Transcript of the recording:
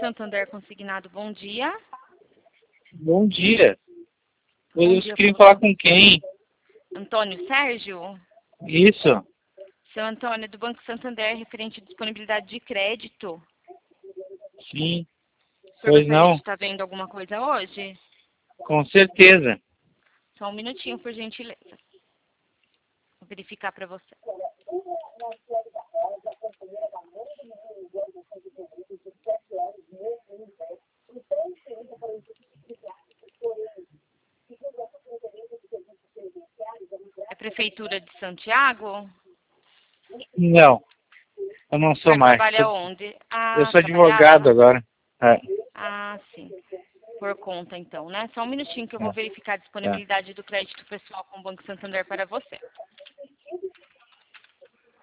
Santander Consignado, bom dia. Bom dia. Bom Vocês dia, queriam falar com quem? Antônio Sérgio? Isso. Seu Antônio, do Banco Santander, referente à disponibilidade de crédito. Sim. O senhor Pois gostaria não. de estar vendo alguma coisa hoje? Com certeza. Só um minutinho, por gentileza. Vou verificar para você. É Prefeitura de Santiago? Não. Eu não O sou senhor mais. trabalha onde? Eu Ah, sou advogado trabalhava? agora. É. Ah, sim. Por conta, então, né? Só um minutinho que eu vou É. verificar a É. disponibilidade do crédito pessoal com o Banco Santander para você.